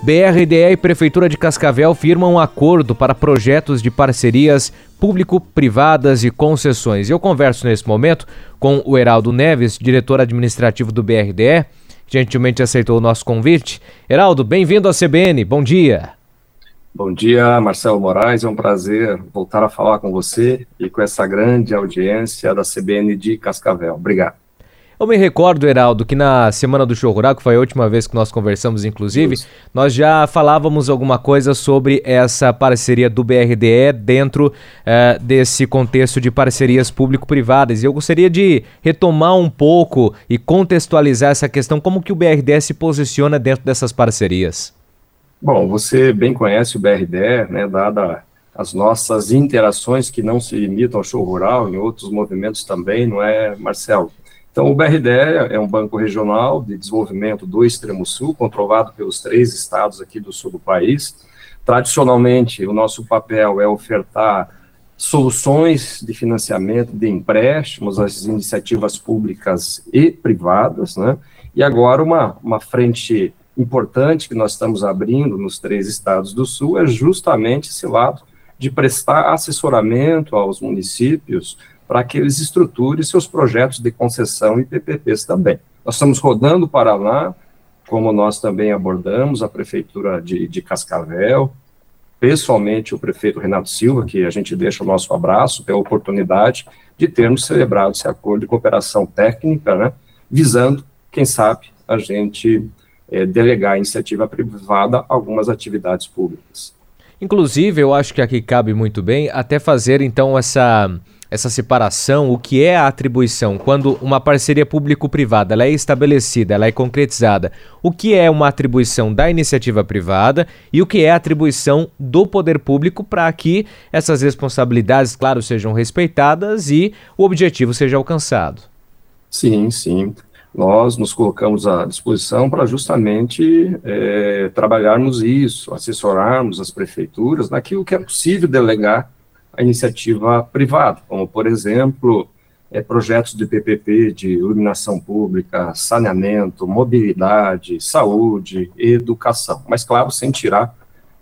BRDE e Prefeitura de Cascavel firmam um acordo para projetos de parcerias público-privadas e concessões. Eu converso nesse momento com o Heraldo Neves, diretor administrativo do BRDE, que gentilmente aceitou o nosso convite. Heraldo, bem-vindo à CBN, bom dia. Bom dia, Marcelo Moraes, é um prazer voltar a falar com você e com essa grande audiência da CBN de Cascavel. Obrigado. Eu me recordo, Heraldo, que na Semana do Show Rural, que foi a última vez que nós conversamos, inclusive, nós já falávamos alguma coisa sobre essa parceria do BRDE dentro desse contexto de parcerias público-privadas. E eu gostaria de retomar um pouco e contextualizar essa questão, como que o BRDE se posiciona dentro dessas parcerias. Bom, você bem conhece o BRDE, né, dada as nossas interações que não se limitam ao show rural, em outros movimentos também, não é, Marcelo? Então, o BRDE é um banco regional de desenvolvimento do Extremo Sul, controlado pelos 3 estados aqui do sul do país. Tradicionalmente, o nosso papel é ofertar soluções de financiamento de empréstimos às iniciativas públicas e privadas, né? E agora uma frente importante que nós estamos abrindo nos 3 estados do sul é justamente esse lado de prestar assessoramento aos municípios para que eles estruturem seus projetos de concessão e PPPs também. Nós estamos rodando o Paraná, como nós também abordamos a Prefeitura de Cascavel, pessoalmente o prefeito Renato Silva, que a gente deixa o nosso abraço pela oportunidade de termos celebrado esse acordo de cooperação técnica, né, visando, quem sabe, a gente delegar à iniciativa privada algumas atividades públicas. Inclusive, eu acho que aqui cabe muito bem até fazer, então, essa separação, o que é a atribuição, quando uma parceria público-privada ela é estabelecida, ela é concretizada, o que é uma atribuição da iniciativa privada e o que é a atribuição do poder público para que essas responsabilidades, claro, sejam respeitadas e o objetivo seja alcançado. Sim, sim. Nós nos colocamos à disposição para justamente trabalharmos isso, assessorarmos as prefeituras naquilo que é possível delegar a iniciativa privada, como, por exemplo, projetos de PPP, de iluminação pública, saneamento, mobilidade, saúde, educação. Mas, claro, sem tirar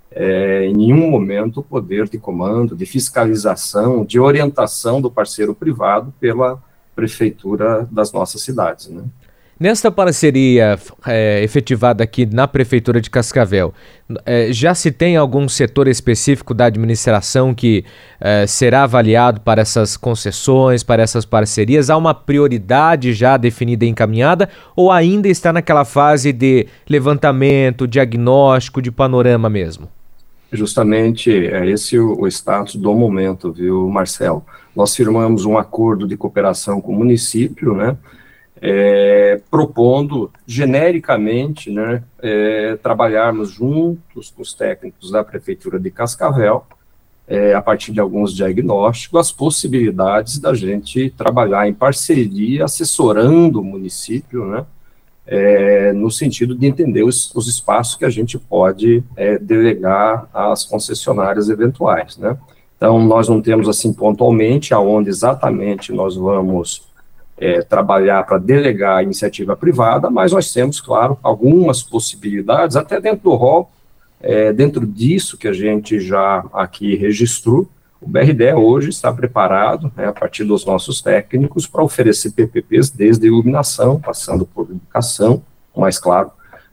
em nenhum momento o poder de comando, de fiscalização, de orientação do parceiro privado pela prefeitura das nossas cidades, né? Nesta parceria efetivada aqui na Prefeitura de Cascavel, já se tem algum setor específico da administração que será avaliado para essas concessões, para essas parcerias? Há uma prioridade já definida e encaminhada ou ainda está naquela fase de levantamento, diagnóstico, de panorama mesmo? Justamente é esse o status do momento, viu, Marcelo? Nós firmamos um acordo de cooperação com o município, né? Propondo genericamente, né, trabalharmos juntos com os técnicos da Prefeitura de Cascavel, a partir de alguns diagnósticos, as possibilidades da gente trabalhar em parceria, assessorando o município, né, no sentido de entender os espaços que a gente pode delegar às concessionárias eventuais, né. Então, nós não temos, assim, pontualmente, aonde exatamente nós vamos trabalhar para delegar a iniciativa privada, mas nós temos, claro, algumas possibilidades, até dentro do rol, dentro disso que a gente já aqui registrou, o BRDE hoje está preparado, né, a partir dos nossos técnicos, para oferecer PPPs desde iluminação, passando por educação, mas, claro,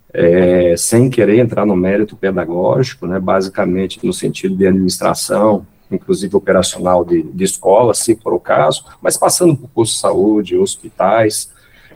sem querer entrar no mérito pedagógico, né, basicamente no sentido de administração, inclusive operacional de escola, se for o caso, mas passando por posto de saúde, hospitais,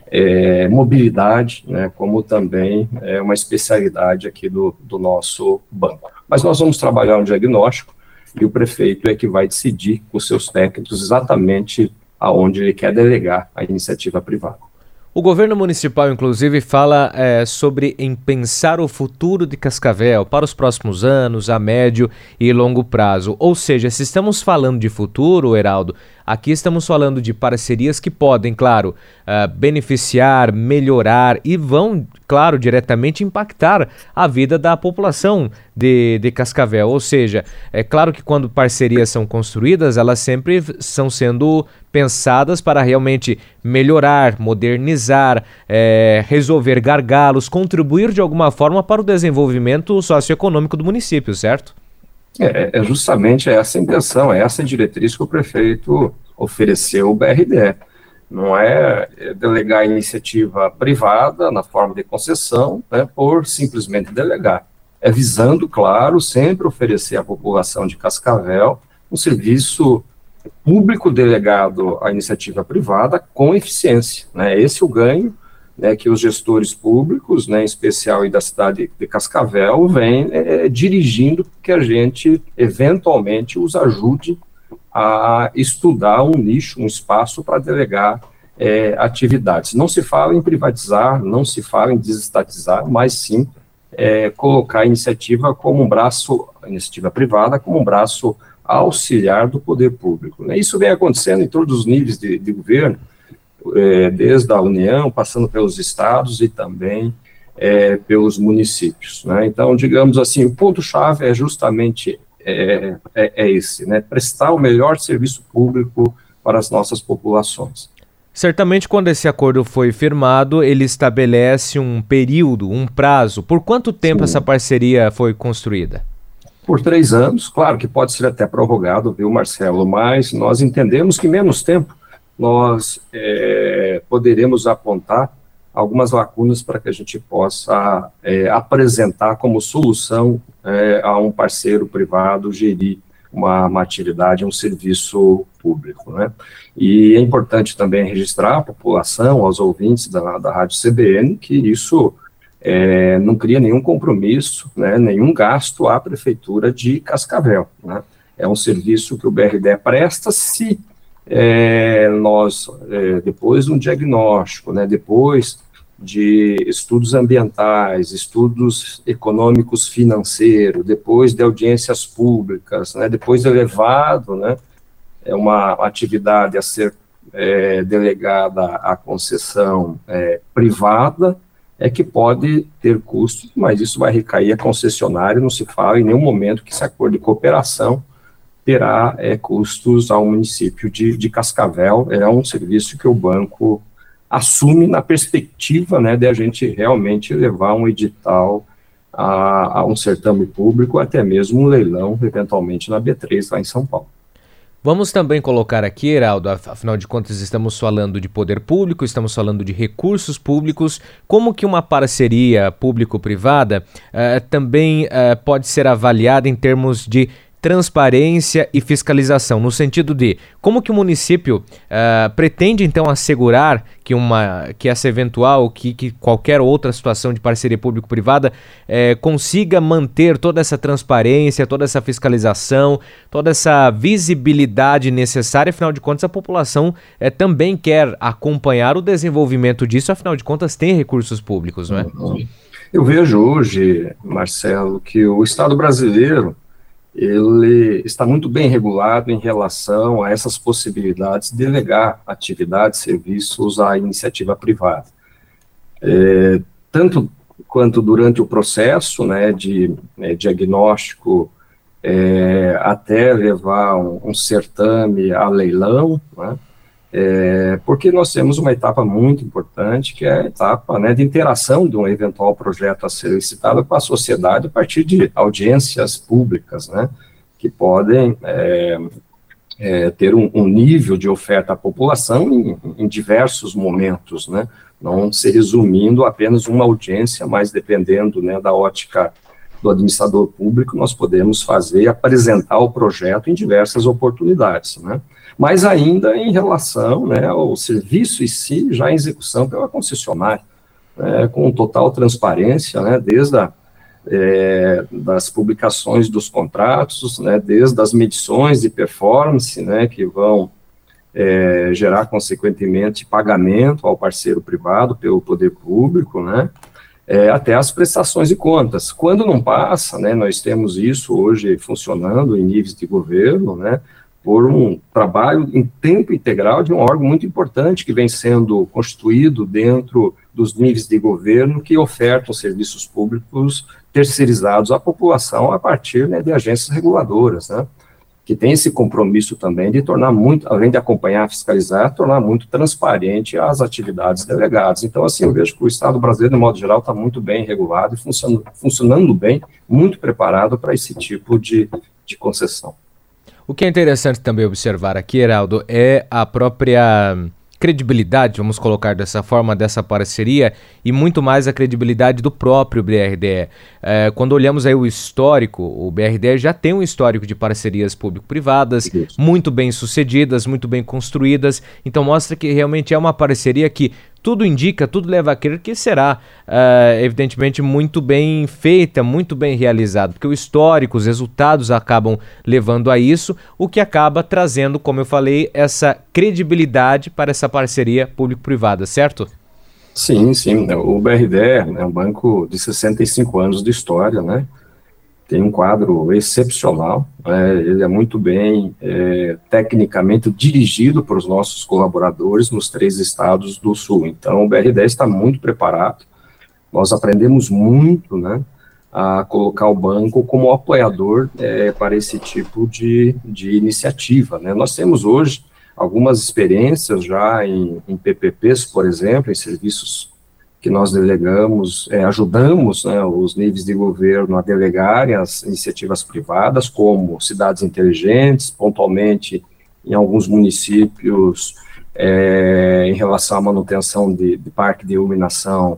mobilidade, né, como também uma especialidade aqui do nosso banco. Mas nós vamos trabalhar um diagnóstico e o prefeito é que vai decidir com os seus técnicos exatamente aonde ele quer delegar a iniciativa privada. O governo municipal, inclusive, fala sobre em pensar o futuro de Cascavel para os próximos anos, a médio e longo prazo. Ou seja, se estamos falando de futuro, Heraldo, Aqui estamos falando de parcerias que podem, claro, beneficiar, melhorar e vão, claro, diretamente impactar a vida da população de Cascavel. Ou seja, é claro que quando parcerias são construídas, elas sempre estão sendo pensadas para realmente melhorar, modernizar, resolver gargalos, contribuir de alguma forma para o desenvolvimento socioeconômico do município, certo? É justamente essa a intenção, é essa a diretriz que o prefeito ofereceu ao BRDE. Não é delegar a iniciativa privada na forma de concessão, né, por simplesmente delegar. É visando, claro, sempre oferecer à população de Cascavel um serviço público delegado à iniciativa privada com eficiência, né? Esse é o ganho, né, que os gestores públicos, né, em especial e da cidade de Cascavel, vêm dirigindo que a gente, eventualmente, os ajude a estudar um nicho, um espaço para delegar atividades. Não se fala em privatizar, não se fala em desestatizar, mas sim colocar a iniciativa como um braço, a iniciativa privada como um braço auxiliar do poder público, né? Isso vem acontecendo em todos os níveis de governo, desde a União, passando pelos estados e também pelos municípios, né? Então, digamos assim, o ponto-chave é justamente esse, né? Prestar o melhor serviço público para as nossas populações. Certamente, quando esse acordo foi firmado, ele estabelece um período, um prazo. Por quanto tempo Sim. essa parceria foi construída? Por 3 anos, claro que pode ser até prorrogado, viu, Marcelo, mas nós entendemos que menos tempo nós poderemos apontar algumas lacunas para que a gente possa apresentar como solução a um parceiro privado gerir uma atividade, um serviço público, né? E é importante também registrar à população, aos ouvintes da Rádio CBN, que isso não cria nenhum compromisso, né, nenhum gasto à Prefeitura de Cascavel, né? É um serviço que o BRDE presta se nós, depois de um diagnóstico, né, depois de estudos ambientais, estudos econômicos financeiros, depois de audiências públicas, né, depois de levado, né, uma atividade a ser delegada à concessão privada, que pode ter custos, mas isso vai recair a concessionário, não se fala em nenhum momento que esse acordo de cooperação terá custos ao município de Cascavel. É um serviço que o banco assume na perspectiva, né, de a gente realmente levar um edital a um certame público, até mesmo um leilão, eventualmente na B3, lá em São Paulo. Vamos também colocar aqui, Heraldo, afinal de contas estamos falando de poder público, estamos falando de recursos públicos, como que uma parceria público-privada também pode ser avaliada em termos de transparência e fiscalização, no sentido de como que o município pretende então assegurar que essa eventual, que qualquer outra situação de parceria público-privada consiga manter toda essa transparência, toda essa fiscalização, toda essa visibilidade necessária. Afinal de contas, a população também quer acompanhar o desenvolvimento disso, afinal de contas tem recursos públicos, não é? Eu vejo hoje, Marcelo, que o Estado brasileiro ele está muito bem regulado em relação a essas possibilidades de delegar atividades, serviços à iniciativa privada. Tanto quanto durante o processo, né, de diagnóstico até levar um certame a leilão, né, porque nós temos uma etapa muito importante, que é a etapa, né, de interação de um eventual projeto a ser licitado com a sociedade a partir de audiências públicas, né, que podem ter um nível de oferta à população em diversos momentos, né, não se resumindo a apenas uma audiência, mas dependendo, né, da ótica do administrador público, nós podemos apresentar o projeto em diversas oportunidades, né. Mas ainda em relação, né, ao serviço em si, já em execução pela concessionária, com total transparência, né, desde das publicações dos contratos, né, desde as medições de performance, né, que vão gerar, consequentemente, pagamento ao parceiro privado pelo poder público, né, até as prestações de contas. Quando não passa, né, nós temos isso hoje funcionando em níveis de governo, né, por um trabalho em tempo integral de um órgão muito importante que vem sendo constituído dentro dos níveis de governo que ofertam serviços públicos terceirizados à população a partir, né, de agências reguladoras, né, que tem esse compromisso também de tornar muito, além de acompanhar, fiscalizar, tornar muito transparente as atividades delegadas. Então, assim, eu vejo que o Estado brasileiro, de modo geral, está muito bem regulado e funcionando bem, muito preparado para esse tipo de concessão. O que é interessante também observar aqui, Heraldo, é a própria credibilidade, vamos colocar dessa forma, dessa parceria, e muito mais a credibilidade do próprio BRDE. Quando olhamos aí o histórico, o BRDE já tem um histórico de parcerias público-privadas, muito bem sucedidas, muito bem construídas, então mostra que realmente é uma parceria que tudo indica, tudo leva a crer que será, evidentemente, muito bem feita, muito bem realizada, porque o histórico, os resultados acabam levando a isso, o que acaba trazendo, como eu falei, essa credibilidade para essa parceria público-privada, certo? Sim, sim. O BRDE é um banco de 65 anos de história, né? Tem um quadro excepcional, ele é muito bem tecnicamente dirigido para os nossos colaboradores nos 3 estados do Sul. Então, o BRDE está muito preparado. Nós aprendemos muito, né, a colocar o banco como apoiador para esse tipo de iniciativa, né? Nós temos hoje algumas experiências já em PPPs, por exemplo, em serviços que nós delegamos, ajudamos, né, os níveis de governo a delegarem as iniciativas privadas, como cidades inteligentes, pontualmente em alguns municípios, em relação à manutenção de parque de iluminação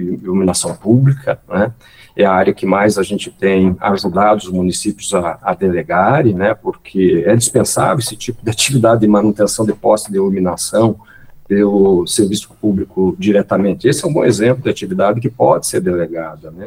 pública, né, é a área que mais a gente tem ajudado os municípios a delegarem, né, porque é dispensável esse tipo de atividade de manutenção de poste de iluminação pelo serviço público diretamente. Esse é um bom exemplo de atividade que pode ser delegada, né?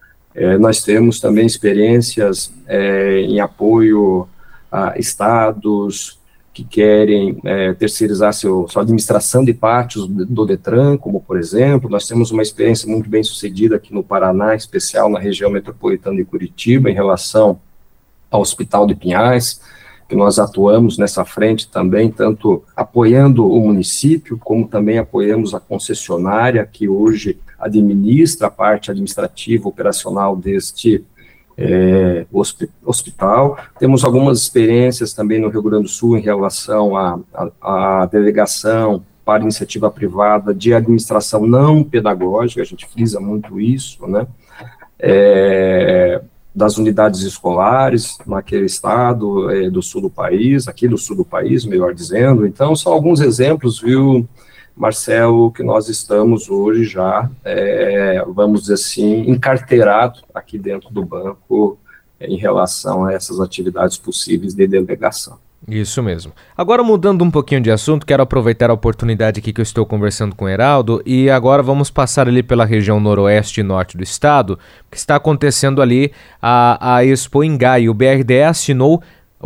Nós temos também experiências em apoio a estados que querem terceirizar sua administração de pátios do Detran, como por exemplo, nós temos uma experiência muito bem sucedida aqui no Paraná, em especial na região metropolitana de Curitiba, em relação ao Hospital de Pinhais, que nós atuamos nessa frente também, tanto apoiando o município, como também apoiamos a concessionária, que hoje administra a parte administrativa operacional deste hospital. Temos algumas experiências também no Rio Grande do Sul em relação à delegação para iniciativa privada de administração não pedagógica, a gente frisa muito isso, né? Das unidades escolares naquele estado do sul do país, aqui do sul do país, melhor dizendo. Então, são alguns exemplos, viu, Marcelo, que nós estamos hoje já, vamos dizer assim, encarteirado aqui dentro do banco em relação a essas atividades possíveis de delegação. Isso mesmo. Agora, mudando um pouquinho de assunto, quero aproveitar a oportunidade aqui que eu estou conversando com o Heraldo e agora vamos passar ali pela região noroeste e norte do estado, que está acontecendo ali a Expo Ingá, e o BRDE assinou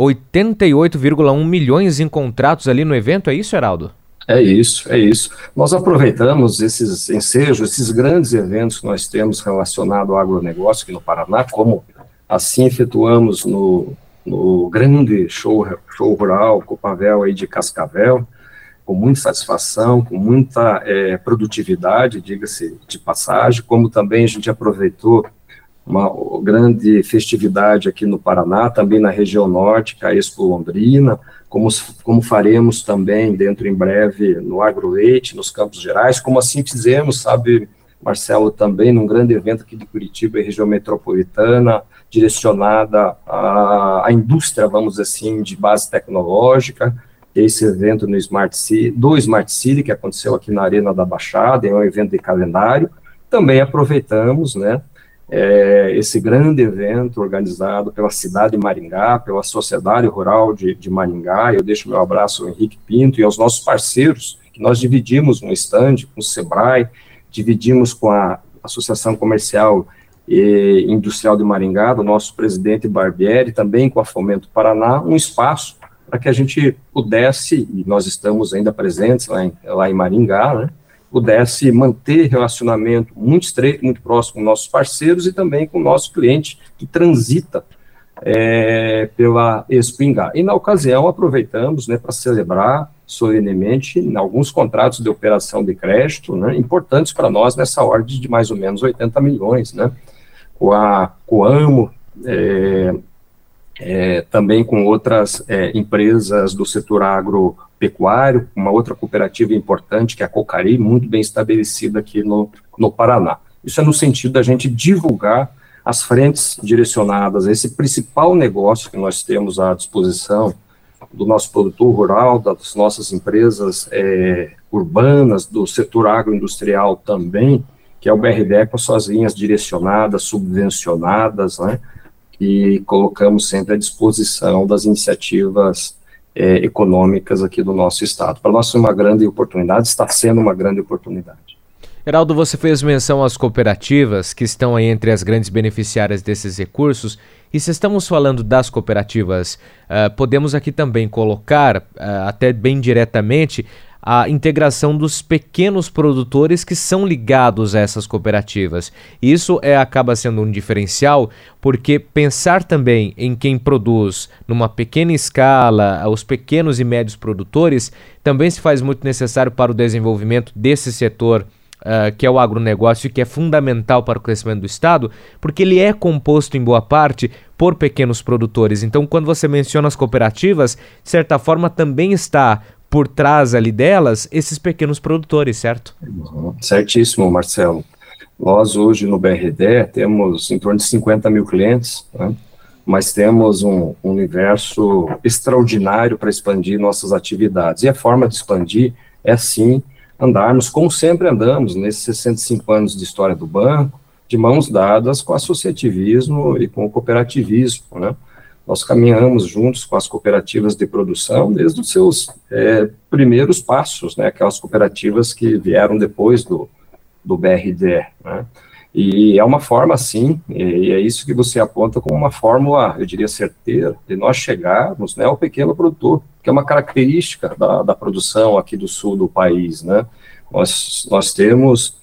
88,1 milhões em contratos ali no evento, é isso, Heraldo? É isso. Nós aproveitamos esses ensejos, esses grandes eventos que nós temos relacionados ao agronegócio aqui no Paraná, como assim efetuamos no grande show rural, Copavel aí de Cascavel, com muita satisfação, com muita produtividade, diga-se de passagem, como também a gente aproveitou uma grande festividade aqui no Paraná, também na região norte, que é a Expo Londrina, como faremos também dentro em breve no Agroleite, nos Campos Gerais, como assim fizemos, sabe, Marcelo, também num grande evento aqui de Curitiba, região metropolitana, direcionada à indústria, vamos dizer assim, de base tecnológica, esse evento no Smart City, que aconteceu aqui na Arena da Baixada, é um evento de calendário. Também aproveitamos, né, esse grande evento organizado pela cidade de Maringá, pela Sociedade Rural de Maringá. Eu deixo meu abraço ao Henrique Pinto e aos nossos parceiros, que nós dividimos no stand com o Sebrae, dividimos com a Associação Comercial e Industrial de Maringá, do nosso presidente Barbieri, também com a Fomento Paraná, um espaço para que a gente pudesse, e nós estamos ainda presentes lá em Maringá, né, pudesse manter relacionamento muito estreito, muito próximo com nossos parceiros e também com o nosso cliente que transita pela Expo Ingá. E na ocasião aproveitamos, né, para celebrar solenemente alguns contratos de operação de crédito, né, importantes para nós nessa ordem de mais ou menos 80 milhões, né, com a Coamo, também com outras empresas do setor agropecuário, uma outra cooperativa importante, que é a Cocari, muito bem estabelecida aqui no Paraná. Isso é no sentido da gente divulgar as frentes direcionadas a esse principal negócio que nós temos à disposição do nosso produtor rural, das nossas empresas urbanas, do setor agroindustrial também, que é o BRDE com as suas linhas direcionadas, subvencionadas, né, e colocamos sempre à disposição das iniciativas econômicas aqui do nosso estado. Para nós é uma grande oportunidade, está sendo uma grande oportunidade. Heraldo, você fez menção às cooperativas que estão aí entre as grandes beneficiárias desses recursos, e se estamos falando das cooperativas, podemos aqui também colocar, até bem diretamente, a integração dos pequenos produtores que são ligados a essas cooperativas. Isso acaba sendo um diferencial, porque pensar também em quem produz numa pequena escala, os pequenos e médios produtores, também se faz muito necessário para o desenvolvimento desse setor, que é o agronegócio, que é fundamental para o crescimento do Estado, porque ele é composto em boa parte por pequenos produtores. Então, quando você menciona as cooperativas, de certa forma também está por trás ali delas esses pequenos produtores, certo? Certíssimo, Marcelo. Nós hoje no BRDE temos em torno de 50 mil clientes, né? Mas temos um universo extraordinário para expandir nossas atividades. E a forma de expandir é sim andarmos, como sempre andamos, nesses 65 anos de história do banco, de mãos dadas com o associativismo e com o cooperativismo, né? Nós caminhamos juntos com as cooperativas de produção desde os seus primeiros passos, né? Aquelas cooperativas que vieram depois do BRDE, né? E é uma forma, sim, e é isso que você aponta como uma fórmula, eu diria, certeira, de nós chegarmos, né, ao pequeno produtor, que é uma característica da produção aqui do sul do país, né. Nós temos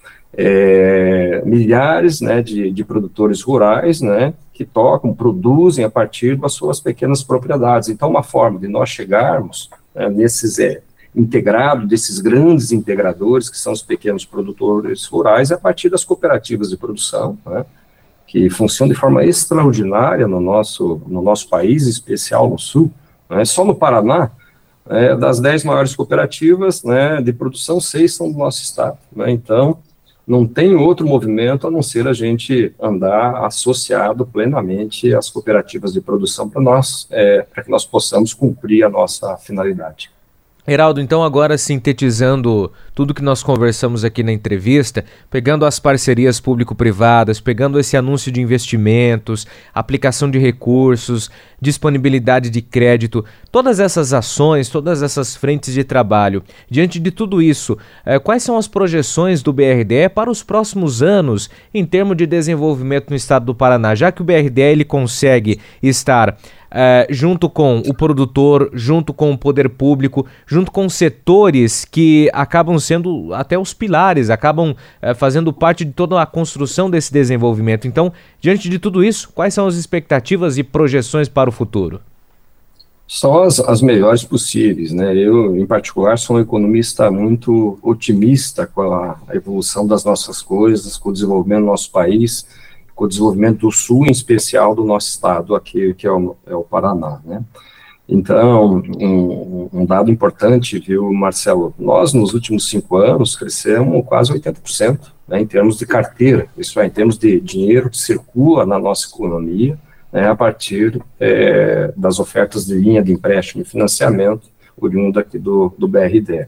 milhares, né, de produtores rurais, né, que produzem a partir das suas pequenas propriedades. Então, uma forma de nós chegarmos, né, nesses integrado desses grandes integradores, que são os pequenos produtores rurais, é a partir das cooperativas de produção, né, que funcionam de forma extraordinária no nosso país, em especial no Sul, né. Só no Paraná, das 10 maiores cooperativas, né, de produção, 6 são do nosso estado, né. Então, não tem outro movimento a não ser a gente andar associado plenamente às cooperativas de produção para que nós possamos cumprir a nossa finalidade. Heraldo, então agora sintetizando tudo que nós conversamos aqui na entrevista, pegando as parcerias público-privadas, pegando esse anúncio de investimentos, aplicação de recursos, disponibilidade de crédito, todas essas ações, todas essas frentes de trabalho, diante de tudo isso, quais são as projeções do BRDE para os próximos anos em termos de desenvolvimento no estado do Paraná, já que o BRDE ele consegue estar junto com o produtor, junto com o poder público, junto com setores que acabam sendo até os pilares, acabam fazendo parte de toda a construção desse desenvolvimento. Então, diante de tudo isso, quais são as expectativas e projeções para o futuro? São as melhores possíveis, né? Eu, em particular, sou um economista muito otimista com a evolução das nossas coisas, com o desenvolvimento do nosso país, com o desenvolvimento do Sul, em especial do nosso estado aqui, que é o Paraná, né? Então, um dado importante, viu, Marcelo, nós nos últimos 5 anos crescemos quase 80%, né, em termos de carteira, isso é, em termos de dinheiro que circula na nossa economia, né, a partir das ofertas de linha de empréstimo e financiamento oriundo aqui do BRDE.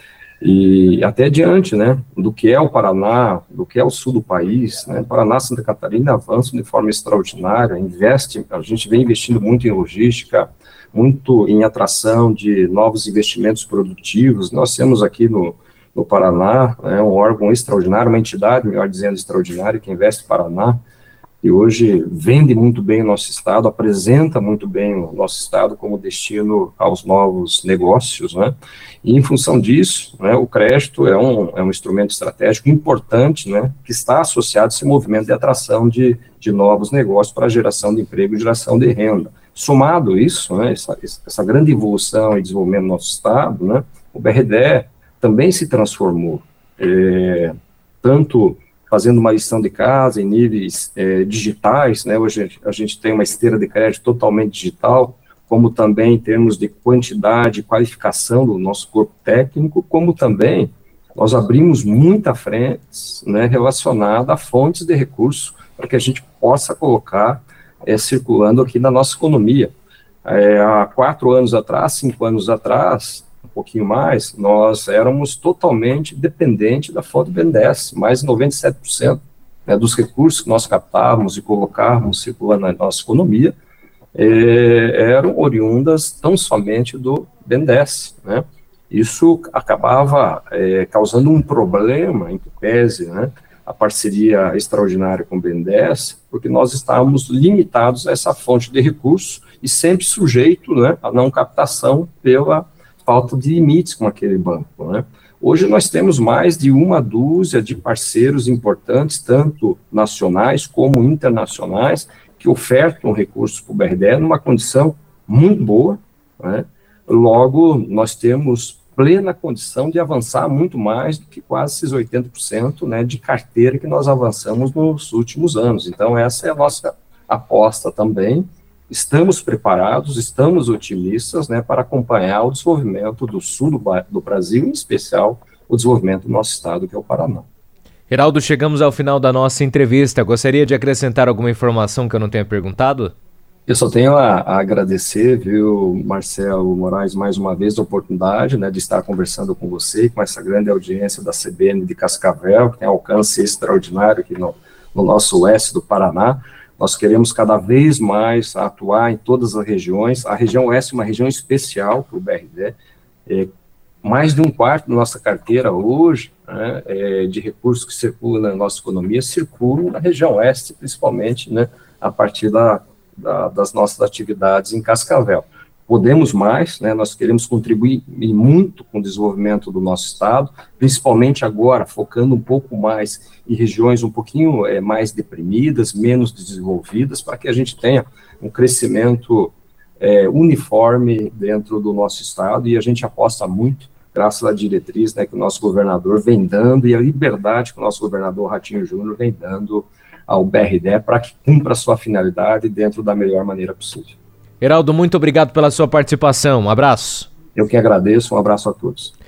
E até diante, né, do que é o Paraná, do que é o sul do país, né, Paraná e Santa Catarina avançam de forma extraordinária, a gente vem investindo muito em logística, muito em atração de novos investimentos produtivos. Nós temos aqui no Paraná, né, um órgão extraordinário, uma entidade, melhor dizendo, extraordinária, que investe no Paraná, e hoje vende muito bem o nosso estado, apresenta muito bem o nosso estado como destino aos novos negócios, né? E em função disso, né, o crédito é um instrumento estratégico importante, né, que está associado a esse movimento de atração de de novos negócios para geração de emprego e geração de renda. Somado isso, né, essa grande evolução e desenvolvimento do nosso Estado, né, o BRDE também se transformou, tanto fazendo uma lição de casa em níveis digitais, né, hoje a gente tem uma esteira de crédito totalmente digital, como também em termos de quantidade e qualificação do nosso corpo técnico, como também nós abrimos muita frente, né, relacionada a fontes de recursos para que a gente possa colocar circulando aqui na nossa economia. Há 4 anos atrás, 5 anos atrás, um pouquinho mais, nós éramos totalmente dependentes da fonte do BNDES, mais de 97%, né, dos recursos que nós captávamos e colocávamos circulando na nossa economia, eram oriundas tão somente do BNDES, né? Isso acabava causando um problema, em que pese, né, a parceria extraordinária com o BNDES, porque nós estávamos limitados a essa fonte de recursos e sempre sujeito, né, a não captação pela falta de limites com aquele banco, né. Hoje nós temos mais de uma dúzia de parceiros importantes, tanto nacionais como internacionais, que ofertam recursos para o BRDE numa condição muito boa, né. Logo, nós temos plena condição de avançar muito mais do que quase esses 80%, né, de carteira que nós avançamos nos últimos anos. Então, essa é a nossa aposta também. Estamos preparados, estamos otimistas, né, para acompanhar o desenvolvimento do sul do Brasil, em especial o desenvolvimento do nosso estado, que é o Paraná. Heraldo, chegamos ao final da nossa entrevista. Gostaria de acrescentar alguma informação que eu não tenha perguntado? Eu só tenho a agradecer, viu, Marcelo Moraes, mais uma vez a oportunidade, né, de estar conversando com você, com essa grande audiência da CBN de Cascavel, que tem alcance extraordinário aqui no nosso oeste do Paraná. Nós queremos cada vez mais atuar em todas as regiões. A região oeste é uma região especial para o BRDE. Mais de um quarto da nossa carteira hoje, né, de recursos que circulam na nossa economia, circulam na região oeste, principalmente, né, a partir das nossas atividades em Cascavel. Podemos mais, né, nós queremos contribuir muito com o desenvolvimento do nosso estado, principalmente agora, focando um pouco mais em regiões um pouquinho mais deprimidas, menos desenvolvidas, para que a gente tenha um crescimento uniforme dentro do nosso estado, e a gente aposta muito, graças à diretriz, né, que o nosso governador vem dando, e a liberdade que o nosso governador Ratinho Júnior vem dando ao BRDE para que cumpra a sua finalidade dentro da melhor maneira possível. Heraldo, muito obrigado pela sua participação. Um abraço. Eu que agradeço, um abraço a todos.